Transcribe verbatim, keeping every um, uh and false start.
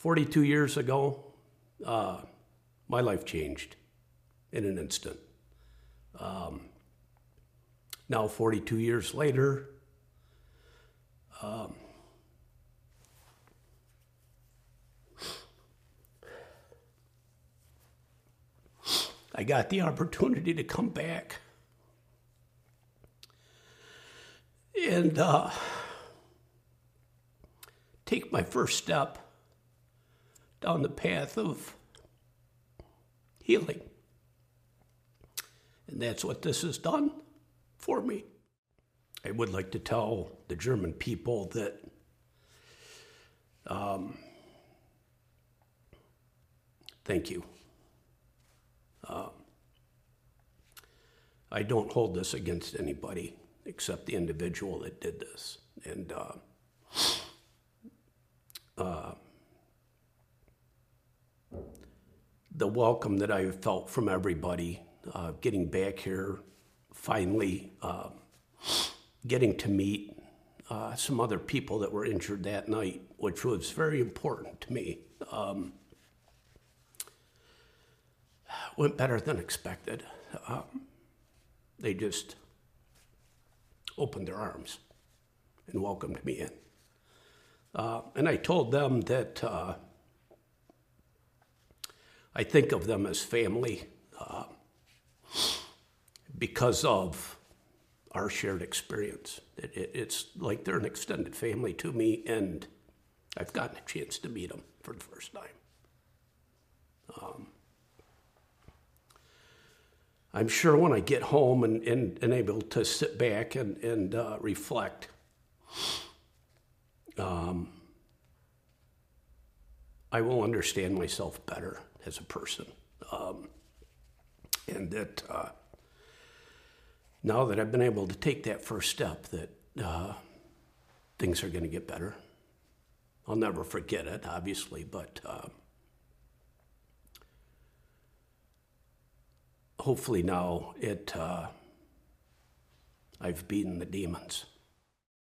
forty-two years ago, uh, my life changed in an instant. Um, now, forty-two years later, um, I got the opportunity to come back and uh, take my first step down the path of healing. And that's what this has done for me. I would like to tell the German people that um, thank you. Uh, I don't hold this against anybody except the individual that did this. And uh, uh, the welcome that I felt from everybody, uh, getting back here, finally uh, getting to meet uh, some other people that were injured that night, which was very important to me. Um, went better than expected. Um, they just opened their arms and welcomed me in. Uh, and I told them that uh, I think of them as family uh, because of our shared experience. It, it, it's like they're an extended family to me, and I've gotten a chance to meet them for the first time. Um, I'm sure when I get home and, and, and able to sit back and, and uh, reflect, um, I will understand myself better as a person. Um, and that uh, now that I've been able to take that first step, that uh, things are going to get better. I'll never forget it, obviously, but uh, hopefully now it uh, I've beaten the demons.